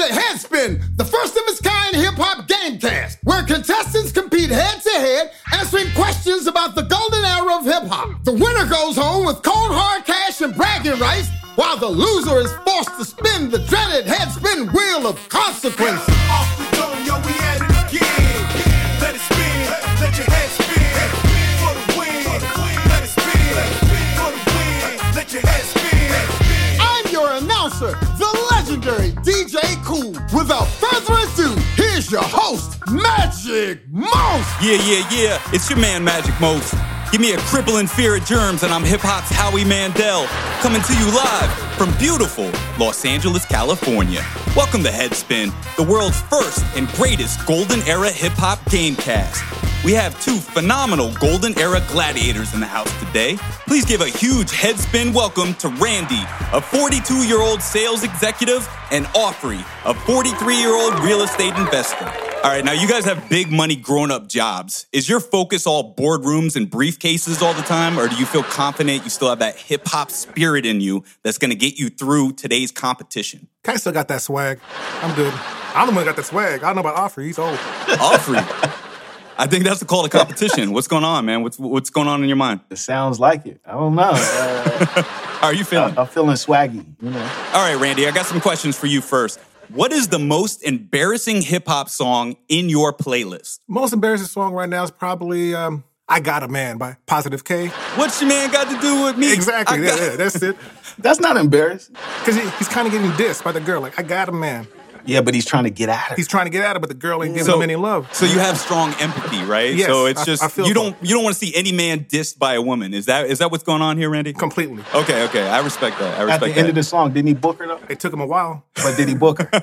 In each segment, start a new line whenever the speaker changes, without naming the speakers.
Headspin, the first of its kind hip-hop gamecast, where contestants compete head-to-head, answering questions about the golden era of hip-hop. The winner goes home with cold hard cash and bragging rights, while the loser is forced to spin the dreaded headspin wheel of consequences.
Off the dome, yo, we at it again. Let it spin, let your head spin. For the win, let it spin. For the win, let your head spin.
I'm your announcer, the legendary DJ Cool. Without further ado, here's your host, Magic Most.
Yeah. It's your man, Magic Most. Give me a crippling fear of germs, and I'm hip-hop's Howie Mandel, coming to you live from beautiful Los Angeles, California. Welcome to Headspin, the world's first and greatest golden era hip-hop gamecast. We have two phenomenal golden era gladiators in the house today. Please give a huge Headspin welcome to Randy, a 42-year-old sales executive, and Offrey, a 43-year-old real estate investor. All right, now you guys have big money grown-up jobs. Is your focus all boardrooms and briefcases all the time, or do you feel confident you still have that hip-hop spirit in you that's going to get you through today's competition?
I still got that swag. I'm good. I'm the one that got that swag. I don't know about Offrey. He's old.
Offrey? I think that's the call to competition. What's going on, man? What's going on in your mind?
It sounds like it. I don't know.
How are you feeling?
I'm feeling swaggy, you know.
All right, Randy, I got some questions for you first. What is the most embarrassing hip-hop song in your playlist?
Most embarrassing song right now is probably I Got a Man by Positive K.
What's your man got to do with me?
Exactly, yeah, that's it.
That's not embarrassing.
Because he's kind of getting dissed by the girl, like, I got a man.
Yeah, but he's trying to get at her.
He's trying to get at her, but the girl ain't giving him any love.
So you have strong empathy, right?
Yes,
so it's just
I feel
you don't want to see any man dissed by a woman. Is that what's going on here, Randy?
Completely.
Okay. I respect that.
At the end of the song, didn't he book her though?
It took him a while.
But did he book her?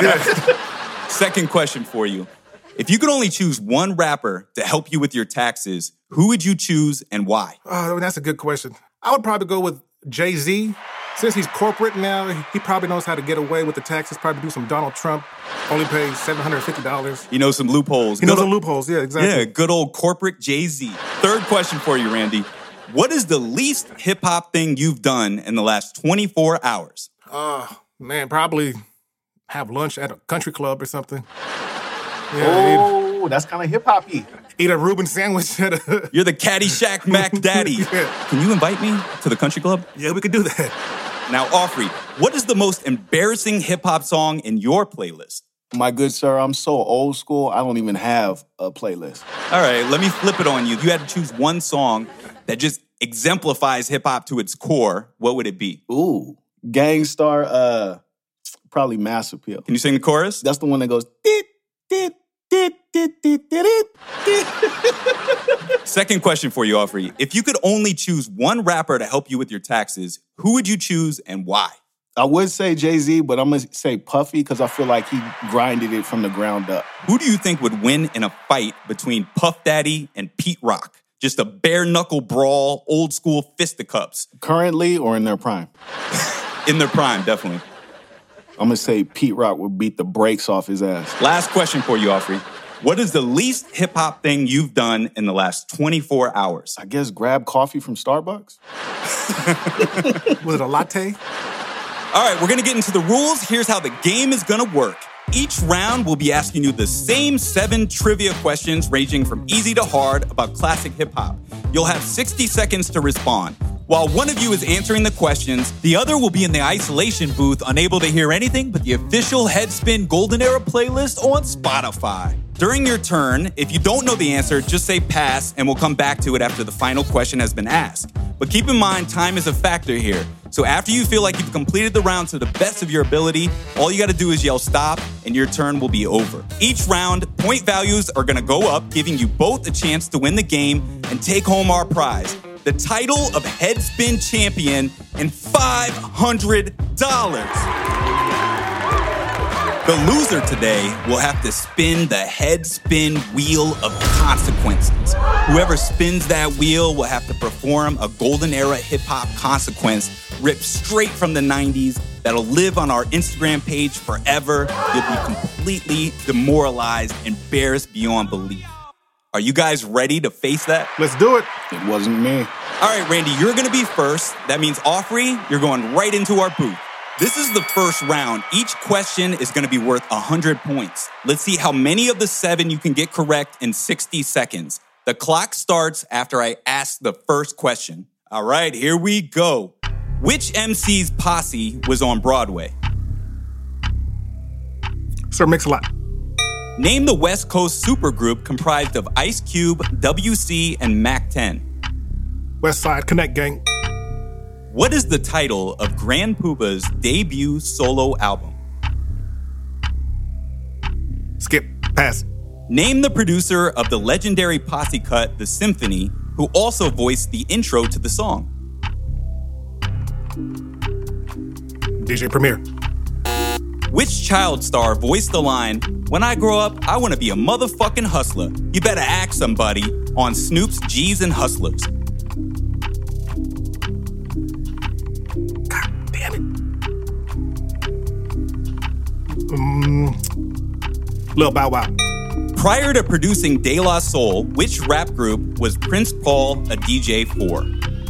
Yeah.
Second question for you. If you could only choose one rapper to help you with your taxes, who would you choose and why?
Oh, that's a good question. I would probably go with Jay-Z. Since he's corporate now, he probably knows how to get away with the taxes, probably do some Donald Trump, only pay $750.
He knows some loopholes.
He knows some loopholes, yeah, exactly.
Yeah, good old corporate Jay-Z. Third question for you, Randy. What is the least hip-hop thing you've done in the last 24 hours?
Man, probably have lunch at a country club or something.
Yeah, that's kind of hip-hop-y.
Eat a Reuben sandwich at a...
You're the Caddyshack Mac Daddy.
Yeah.
Can you invite me to the country club?
Yeah, we could do that.
Now, Offrey, what is the most embarrassing hip-hop song in your playlist?
My good sir, I'm so old school, I don't even have a playlist.
All right, let me flip it on you. If you had to choose one song that just exemplifies hip-hop to its core, what would it be?
Ooh, Gangstar, probably Mass Appeal.
Can you sing the chorus?
That's the one that goes, dit, dit, dit, dit, dit, dit, dit.
Second question for you, Offrey. If you could only choose one rapper to help you with your taxes, who would you choose and why?
I would say Jay-Z, but I'm going to say Puffy because I feel like he grinded it from the ground up.
Who do you think would win in a fight between Puff Daddy and Pete Rock? Just a bare-knuckle brawl, old-school fisticuffs.
Currently or in their prime?
In their prime, definitely.
I'm going to say Pete Rock would beat the brakes off his ass.
Last question for you, Offrey. What is the least hip-hop thing you've done in the last 24 hours?
I guess grab coffee from Starbucks.
Was it a latte?
All right, we're going to get into the rules. Here's how the game is going to work. Each round, we'll be asking you the same 7 trivia questions ranging from easy to hard about classic hip-hop. You'll have 60 seconds to respond. While one of you is answering the questions, the other will be in the isolation booth, unable to hear anything but the official Headspin Golden Era playlist on Spotify. During your turn, if you don't know the answer, just say pass, and we'll come back to it after the final question has been asked. But keep in mind, time is a factor here. So after you feel like you've completed the round to the best of your ability, all you gotta do is yell stop, and your turn will be over. Each round, point values are gonna go up, giving you both a chance to win the game and take home our prize, the title of Headspin Champion and $500. The loser today will have to spin the Headspin Wheel of Consequences. Whoever spins that wheel will have to perform a golden era hip-hop consequence ripped straight from the 90s that'll live on our Instagram page forever. You'll be completely demoralized, embarrassed beyond belief. Are you guys ready to face that?
Let's do it.
It wasn't me.
All right, Randy, you're going to be first. That means, Offrey, you're going right into our booth. This is the first round. Each question is going to be worth 100 points. Let's see how many of the 7 you can get correct in 60 seconds. The clock starts after I ask the first question. All right, here we go. Which MC's posse was on Broadway?
Sir Mix-a-Lot.
Name the West Coast supergroup comprised of Ice Cube, WC, and Mac 10.
West Side Connect Gang.
What is the title of Grand Puba's debut solo album?
Skip. Pass.
Name the producer of the legendary posse cut, The Symphony, who also voiced the intro to the song.
DJ Premier.
Which child star voiced the line, "When I grow up, I want to be a motherfucking hustler. You better ask somebody," on Snoop's G's and Hustlers?
God damn it. Lil Bow Wow.
Prior to producing De La Soul, which rap group was Prince Paul a DJ for?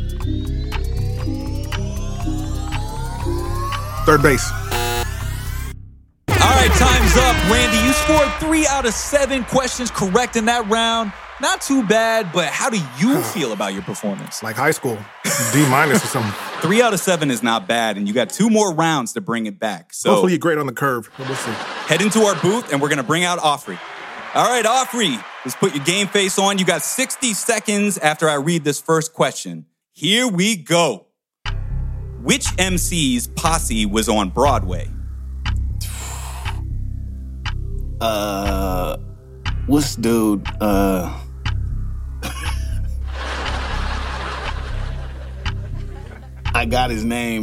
Third Base.
All right, time's up. Randy, you scored 3 out of 7 questions correct in that round. Not too bad, but how do you feel about your performance?
Like high school. D- or something.
3 out of 7 is not bad, and you got 2 more rounds to bring it back. So
Hopefully you're great on the curve. We'll see.
head into our booth, and we're going to bring out Offrey. All right, Offrey, let's put your game face on. You got 60 seconds after I read this first question. Here we go. Which MC's posse was on Broadway?
What's dude? I got his name.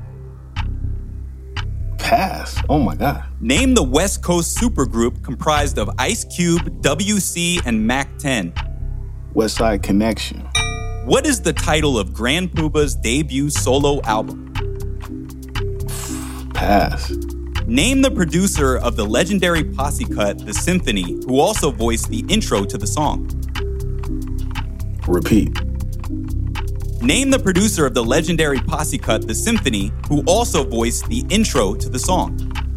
Pass. Oh my God.
Name the West Coast supergroup comprised of Ice Cube, WC, and Mac 10.
West Side Connection.
What is the title of Grand Puba's debut solo album?
Pass.
Name the producer of the legendary posse cut, The Symphony, who also voiced the intro to the song.
Repeat.
Name the producer of the legendary posse cut, The Symphony, who also voiced the intro to the song.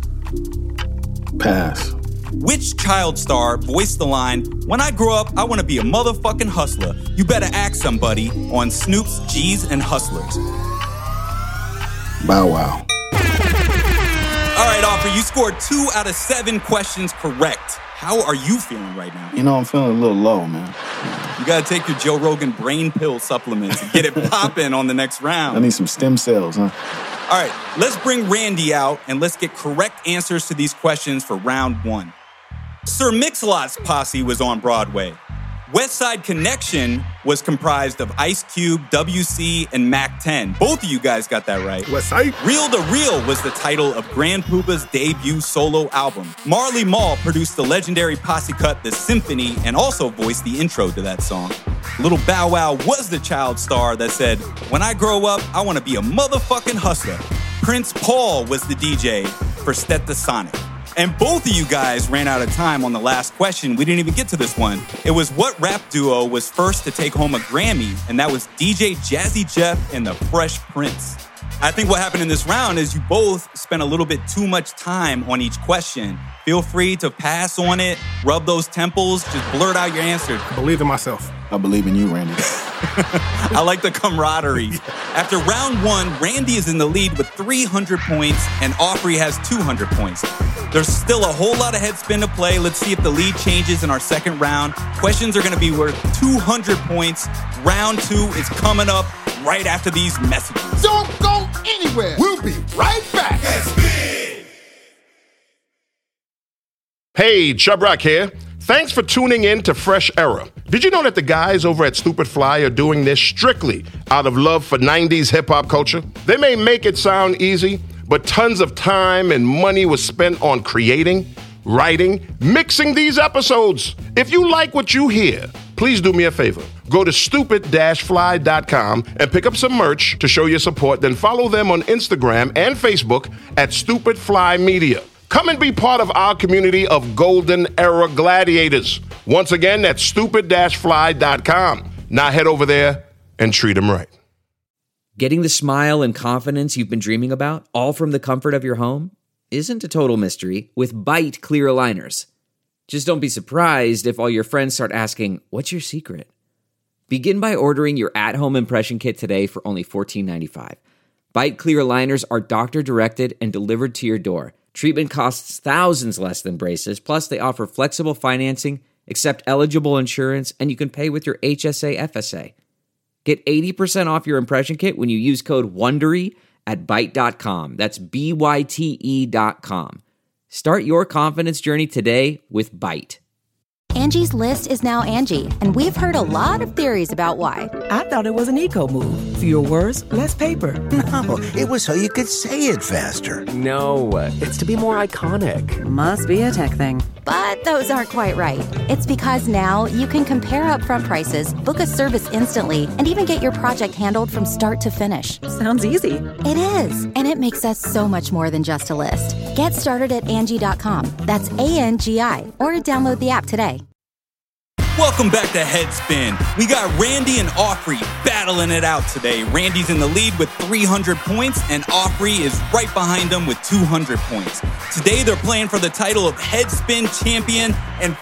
Pass.
Which child star voiced the line, "When I grow up, I want to be a motherfucking hustler. You better ask somebody," on Snoop's G's and Hustlers?
Bow Wow.
All right, Offrey, you scored 2 out of 7 questions correct. How are you feeling right now?
You know, I'm feeling a little low, man.
You got to take your Joe Rogan brain pill supplements and get it popping on the next round.
I need some stem cells, huh?
All right, let's bring Randy out and let's get correct answers to these questions for round 1. Sir Mix-a-Lot's posse was on Broadway. West Side Connection was comprised of Ice Cube, WC, and Mac 10. Both of you guys got that right.
West Side?
Real to Real was the title of Grand Puba's debut solo album. Marley Marl produced the legendary posse cut, The Symphony, and also voiced the intro to that song. Little Bow Wow was the child star that said, "When I grow up, I want to be a motherfucking hustler." Prince Paul was the DJ for Stetsasonic. And both of you guys ran out of time on the last question. We didn't even get to this one. It was what rap duo was first to take home a Grammy, and that was DJ Jazzy Jeff and the Fresh Prince. I think what happened in this round is you both spent a little bit too much time on each question. Feel free to pass on it, rub those temples, just blurt out your answer.
I believe in myself.
I believe in you, Randy.
I like the camaraderie. After round 1, Randy is in the lead with 300 points, and Offrey has 200 points. There's still a whole lot of headspin to play. Let's see if the lead changes in our second round. Questions are going to be worth 200 points. Round 2 is coming up right after these messages.
Don't go anywhere. We'll be right back.
Hey, Chubb Rock here. Thanks for tuning in to Fresh Era. Did you know that the guys over at Stupid Fly are doing this strictly out of love for 90s hip-hop culture? They may make it sound easy, but tons of time and money was spent on creating, writing, mixing these episodes. If you like what you hear, please do me a favor. Go to stupid-fly.com and pick up some merch to show your support. Then follow them on Instagram and Facebook at Stupid Fly Media. Come and be part of our community of Golden Era gladiators. Once again, that's stupid-fly.com. Now head over there and treat them right.
Getting the smile and confidence you've been dreaming about, all from the comfort of your home, isn't a total mystery with Byte clear aligners. Just don't be surprised if all your friends start asking, "What's your secret?" Begin by ordering your at-home impression kit today for only $14.95. Byte clear aligners are doctor-directed and delivered to your door. Treatment costs thousands less than braces, plus they offer flexible financing, accept eligible insurance, and you can pay with your HSA FSA. Get 80% off your impression kit when you use code WONDERY at Byte.com. That's BYTE.com. Start your confidence journey today with Byte.
Angie's List is now Angie, and we've heard a lot of theories about why.
I thought it was an eco move. Fewer words, less paper.
No, it was so you could say it faster.
No, it's to be more iconic.
Must be a tech thing.
But those aren't quite right. It's because now you can compare upfront prices, book a service instantly, and even get your project handled from start to finish.
Sounds easy.
It is, and it makes us so much more than just a list. Get started at Angie.com. That's ANGI, or download the app today.
Welcome back to Headspin. We got Randy and Aubrey battling it out today. Randy's in the lead with 300 points, and Aubrey is right behind him with 200 points. Today, they're playing for the title of Headspin Champion and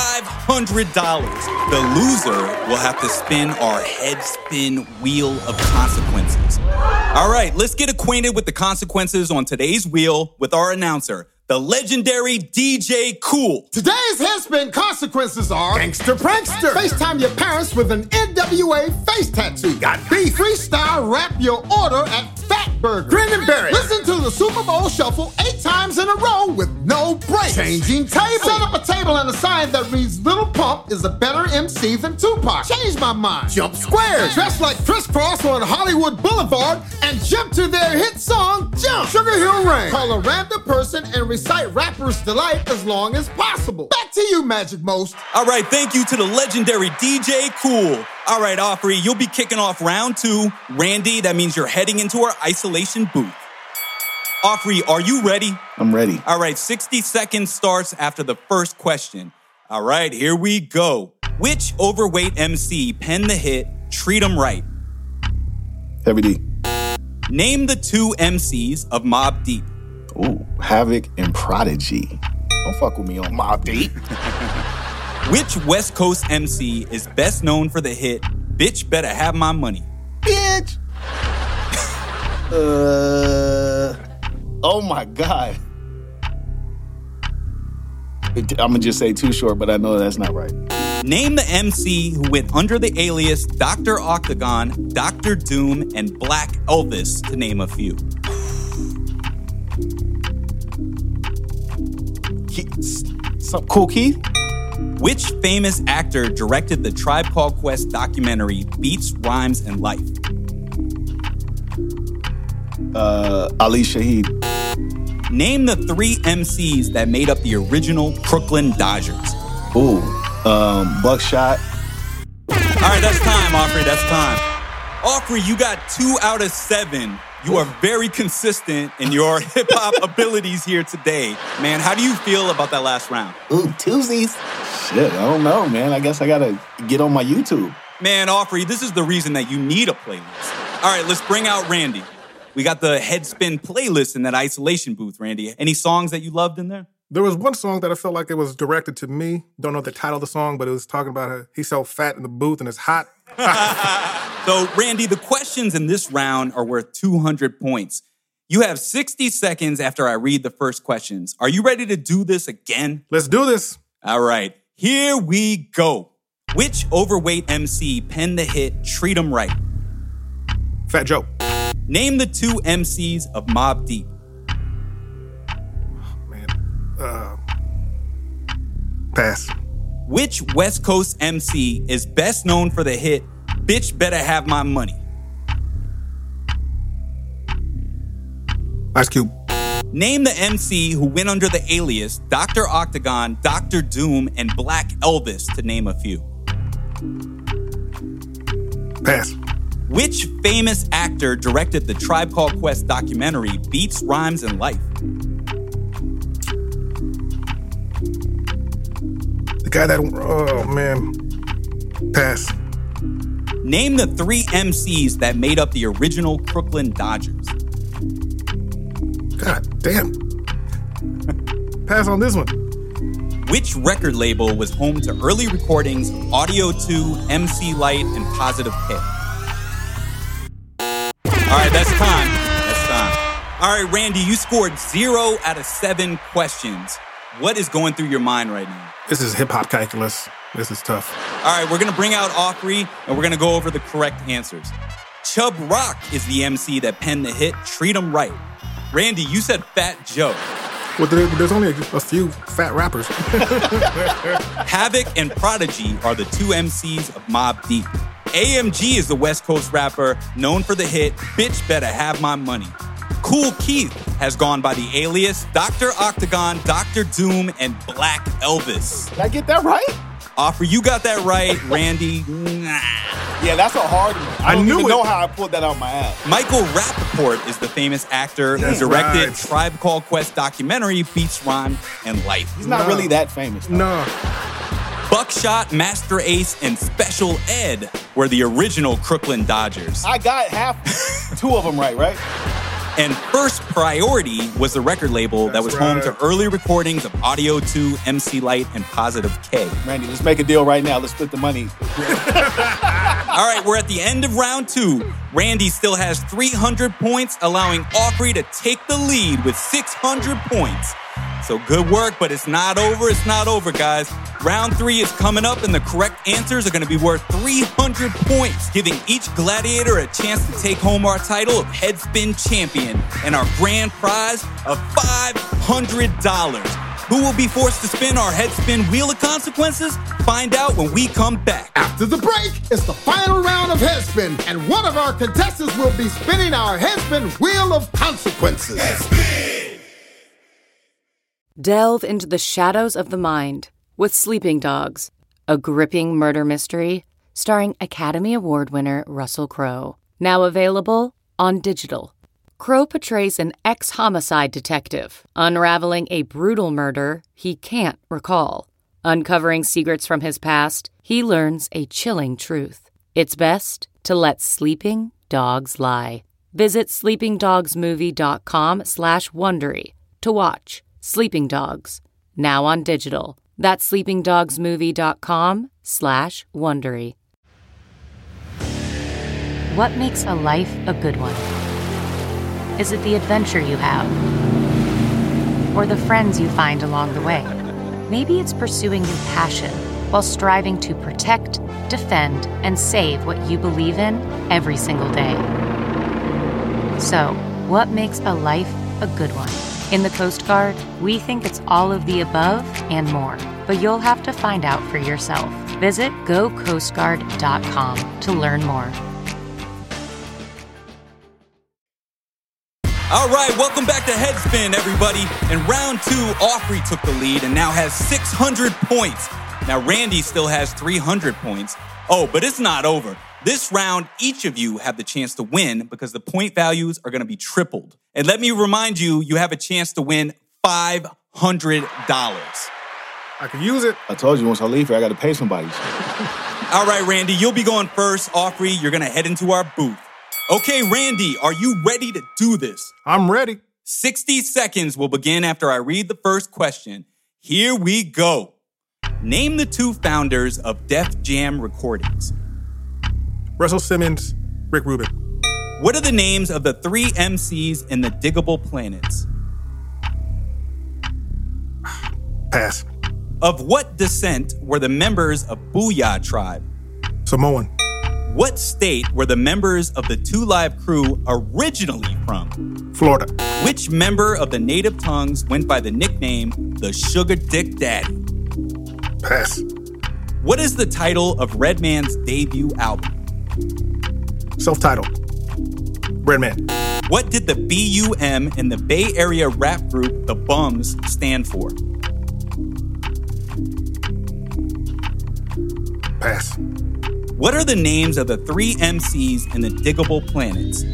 $500. The loser will have to spin our Headspin Wheel of Consequences. All right, let's get acquainted with the consequences on today's wheel with our announcer, the legendary DJ Cool.
Today's Headspin consequences are Gangster Prankster. FaceTime your parents with an NWA face tattoo. Got beef. Freestyle rap your order at Fat Burger. Grin and Berry. Listen to the Super Bowl Shuffle 8 times in a row with no breaks. Changing table. Set up a table and a sign that reads Little Pump is a better MC than Tupac. Change my mind. Jump squares. Dress like Criss Cross on Hollywood Boulevard and jump to their hit song, Jump. Sugar Hill Rain. Call a random person and recite Rapper's Delight as long as possible. Back to you, Magic Most.
All right, thank you to the legendary DJ Cool. All right, Aubrey, you'll be kicking off round 2. Randy, that means you're heading into our isolation booth. Aubrey, are you ready?
I'm ready.
All right, 60 seconds starts after the first question. All right, here we go. Which overweight MC penned the hit Treat 'Em Right?
Heavy D.
Name the 2 MCs of Mobb Deep.
Ooh, Havoc and Prodigy. Don't fuck with me on Mobb Deep.
Which West Coast MC is best known for the hit Bitch Better Have My Money?
Bitch! Oh my God. I'm gonna just say Too Short, but I know that's not right.
Name the MC who went under the alias Dr. Octagon, Dr. Doom, and Black Elvis, to name a few.
Cool Keith?
Which famous actor directed the Tribe Called Quest documentary Beats, Rhymes, and Life?
Ali Shaheed.
Name the 3 MCs that made up the original Brooklyn Dodgers.
Ooh, Buckshot.
All right, that's time, Aubrey, that's time. Aubrey, you got 2 out of 7. You are very consistent in your hip-hop abilities here today. Man, how do you feel about that last round?
Ooh, Tuesdays. Shit, I don't know, man. I guess I gotta get on my YouTube.
Man, Aubrey, this is the reason that you need a playlist. All right, let's bring out Randy. We got the Headspin playlist in that isolation booth, Randy. Any songs that you loved in there?
There was one song that I felt like it was directed to me. Don't know the title of the song, but it was talking about how he's so fat in the booth and it's hot.
So, Randy, the questions in this round are worth 200 points. You have 60 seconds after I read the first questions. Are you ready to do this again?
Let's do this.
All right, here we go. Which overweight MC penned the hit Treat 'Em Right?
Fat Joe.
Name the 2 MCs of Mobb Deep.
Pass.
Which West Coast MC is best known for the hit Bitch Better Have My Money?
Ice Cube.
Name the MC who went under the alias Dr. Octagon, Dr. Doom, and Black Elvis, to name a few.
Pass.
Which famous actor directed the Tribe Called Quest documentary Beats, Rhymes, and Life?
The guy that, oh man, pass.
Name the 3 MCs that made up the original Crooklyn Dodgers.
God damn. Pass on this one.
Which record label was home to early recordings of Audio 2, MC Lyte, and Positive K? All right, that's time. All right, Randy, you scored 0 out of 7 questions. What is going through your mind right now?
This is hip-hop calculus. This is tough.
All right, we're going to bring out Aubrey, and we're going to go over the correct answers. Chubb Rock is the MC that penned the hit Treat 'Em Right. Randy, you said Fat Joe.
Well, there's only a few fat rappers.
Havoc and Prodigy are the 2 MCs of Mobb Deep. AMG is the West Coast rapper known for the hit Bitch Better Have My Money. Kool Keith has gone by the alias Dr. Octagon, Dr. Doom, and Black Elvis.
Did I get that right?
Aubrey, you got that right. Randy, nah.
Yeah, that's a hard one. I don't even know how I pulled that out my ass.
Michael Rappaport is the famous actor who directed Tribe Called Quest documentary Beats, Rhyme, and Life.
He's not really that famous.
No.
Buckshot, Master Ace, and Special Ed were the original Crooklyn Dodgers.
I got 2 of them right?
And First Priority was the record label that was home to early recordings of Audio 2, MC Lyte, and Positive K.
Randy, let's make a deal right now. Let's split the money.
All right, we're at the end of round 2. Randy still has 300 points, allowing Aubrey to take the lead with 600 points. So good work, but it's not over. It's not over, guys. Round 3 is coming up, and the correct answers are going to be worth 300 points, giving each gladiator a chance to take home our title of Headspin Champion and our grand prize of $500. Who will be forced to spin our Headspin Wheel of Consequences? Find out when we come back.
After the break, it's the final round of Headspin, and one of our contestants will be spinning our Headspin Wheel of Consequences.
Headspin!
Delve into the shadows of the mind with Sleeping Dogs, a gripping murder mystery starring Academy Award winner Russell Crowe. Now available on digital. Crowe portrays an ex-homicide detective unraveling a brutal murder he can't recall. Uncovering secrets from his past, he learns a chilling truth. It's best to let sleeping dogs lie. Visit sleepingdogsmovie.com/Wondery to watch Sleeping Dogs, now on digital. That's sleepingdogsmovie.com/Wondery. What makes a life a good one? Is it the adventure you have? Or the friends you find along the way? Maybe it's pursuing your passion while striving to protect, defend, and save what you believe in every single day. So, what makes a life a good one? In the Coast Guard, we think it's all of the above and more, but you'll have to find out for yourself. Visit gocoastguard.com to learn more.
All right, welcome back to Headspin, everybody. In round 2, Aubrey took the lead and now has 600 points. Now, Randy still has 300 points. Oh, but it's not over. This round, each of you have the chance to win because the point values are going to be tripled. And let me remind you, you have a chance to win $500.
I could use it.
I told you once I leave here, I got to pay somebody.
All right, Randy, you'll be going first. Aubrey, you're going to head into our booth. Okay, Randy, are you ready to do this?
I'm ready.
60 seconds will begin after I read the first question. Here we go. Name the 2 founders of Def Jam Recordings.
Russell Simmons, Rick Rubin.
What are the names of the 3 MCs in the Diggable Planets?
Pass.
Of what descent were the members of Booyah Tribe?
Samoan.
What state were the members of the 2 Live Crew originally from?
Florida.
Which member of the Native Tongues went by the nickname the Sugar Dick Daddy?
Pass.
What is the title of Redman's debut album?
Self-titled. Redman.
What did the BUM in the Bay Area rap group The Bums stand for?
Pass.
What are the names of the 3 MCs in the Diggable Planets?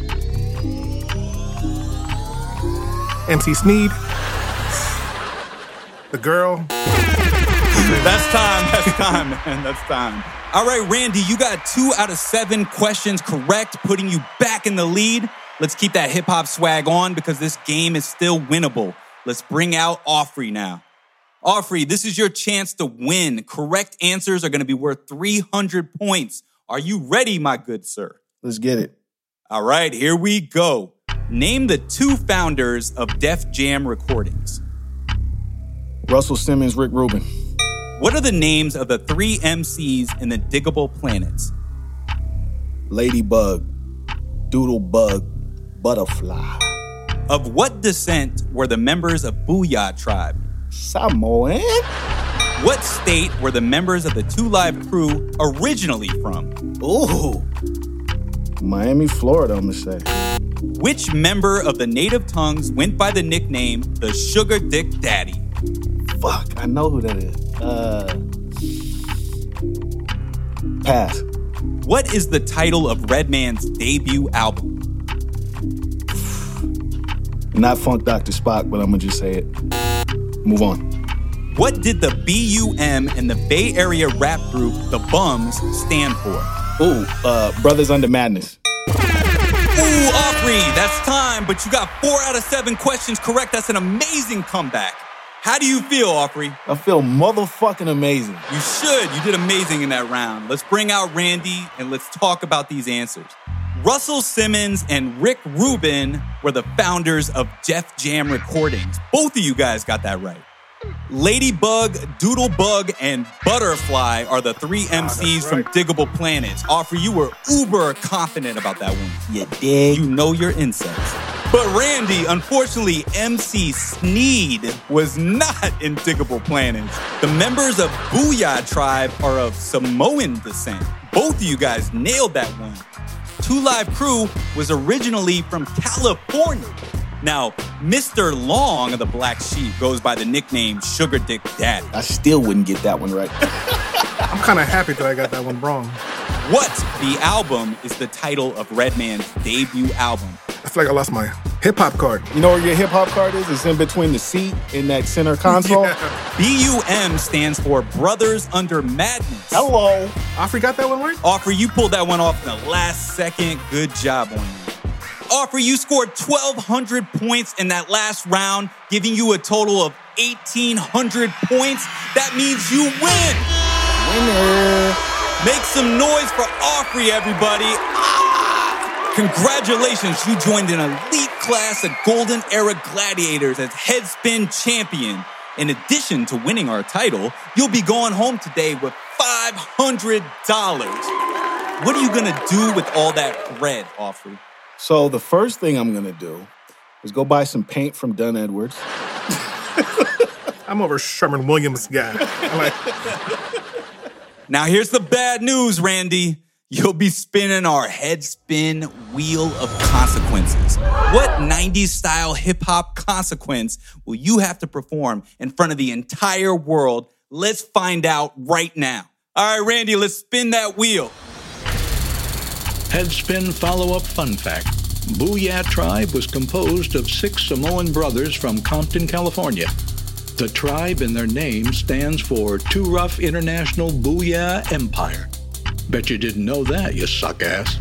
MC Sneed. The Girl.
That's time, man. That's time. All right, Randy, you got 2 out of 7 questions correct, putting you back in the lead. Let's keep that hip-hop swag on because this game is still winnable. Let's bring out Aubrey now. Aubrey, this is your chance to win. Correct answers are going to be worth 300 points. Are you ready, my good sir?
Let's get it.
All right, here we go. Name the 2 founders of Def Jam Recordings.
Russell Simmons, Rick Rubin.
What are the names of the 3 MCs in the Diggable Planets?
Ladybug, Doodlebug, Butterfly.
Of what descent were the members of Booyah Tribe?
Samoan.
What state were the members of the 2 Live Crew originally from?
Ooh. Miami, Florida, I'm gonna say.
Which member of the Native Tongues went by the nickname the Sugar Dick Daddy?
Fuck, I know who that is. Pass.
What is the title of Redman's debut album?
Not Funk Dr. Spock, but I'm gonna just say it. Move on.
What did the BUM and the Bay Area rap group, the Bums, stand for?
Ooh, Brothers Under Madness.
Ooh, Aubrey, that's time, but you got 4 out of 7 questions correct. That's an amazing comeback. How do you feel, Aubrey?
I feel motherfucking amazing.
You should. You did amazing in that round. Let's bring out Randy and let's talk about these answers. Russell Simmons and Rick Rubin were the founders of Def Jam Recordings. Both of you guys got that right. Ladybug, Doodlebug, and Butterfly are the 3 MCs from Diggable Planets. Aubrey, you were uber confident about that one.
You did.
You know your insects. But Randy, unfortunately, MC Sneed was not in Diggable Planets. The members of Booyah Tribe are of Samoan descent. Both of you guys nailed that one. 2 Live Crew was originally from California. Now, Mr. Long of the Black Sheep goes by the nickname Sugar Dick Daddy.
I still wouldn't get that one right.
I'm kind of happy that I got that one wrong.
What, the album, is the title of Redman's debut album?
I feel like I lost my hip-hop card.
You know where your hip-hop card is? It's in between the seat and that center console.
Yeah. BUM stands for Brothers Under Madness.
Hello.
Aubrey got that one right?
Aubrey, you pulled that one off in the last second. Good job on you. Aubrey, you scored 1,200 points in that last round, giving you a total of 1,800 points. That means you win.
Winner.
Make some noise for Aubrey, everybody. Congratulations, you joined an elite class of Golden Era Gladiators as Headspin champion. In addition to winning our title, you'll be going home today with $500. What are you gonna do with all that bread, Aubrey?
So the first thing I'm gonna do is go buy some paint from Dunn Edwards.
I'm over Sherman Williams guy.
Now here's the bad news, Randy. You'll be spinning our Headspin Wheel of Consequences. What 90s style hip hop consequence will you have to perform in front of the entire world? Let's find out right now. All right, Randy, let's spin that wheel.
Headspin follow-up fun fact. Booyah Tribe was composed of 6 Samoan brothers from Compton, California. The tribe in their name stands for Too Rough International Booyah Empire. Bet you didn't know that, you suck-ass.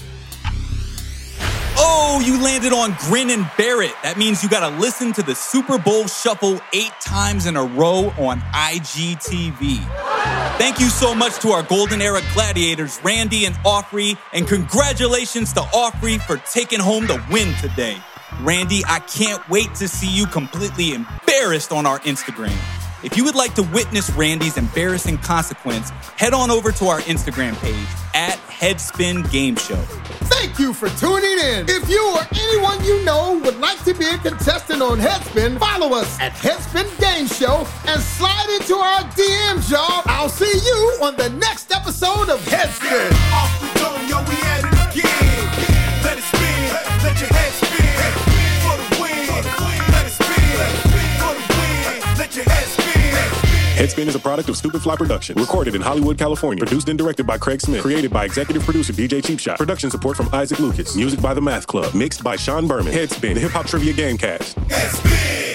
Oh, you landed on Grin and Bear It. That means you gotta listen to the Super Bowl Shuffle 8 times in a row on IGTV. Thank you so much to our Golden Era Gladiators, Randy and Aubrey, and congratulations to Aubrey for taking home the win today. Randy, I can't wait to see you completely embarrassed on our Instagram. If you would like to witness Randy's embarrassing consequence, head on over to our Instagram page @Headspin Game Show.
Thank you for tuning in. If you or anyone you know would like to be a contestant on Headspin, follow us at Headspin Game Show and slide into our DMs, y'all. I'll see you on the next episode of Headspin.
Off the dome, yo, we at it again. Let it spin, let your head spin. For the win, let it spin. For the win, let your head spin.
Headspin is a product of Stupid Fly Productions. Recorded in Hollywood, California. Produced and directed by Craig Smith. Created by executive producer DJ Cheapshot. Production support from Isaac Lucas. Music by The Math Club. Mixed by Sean Berman. Headspin, the hip hop trivia game cast.
Headspin.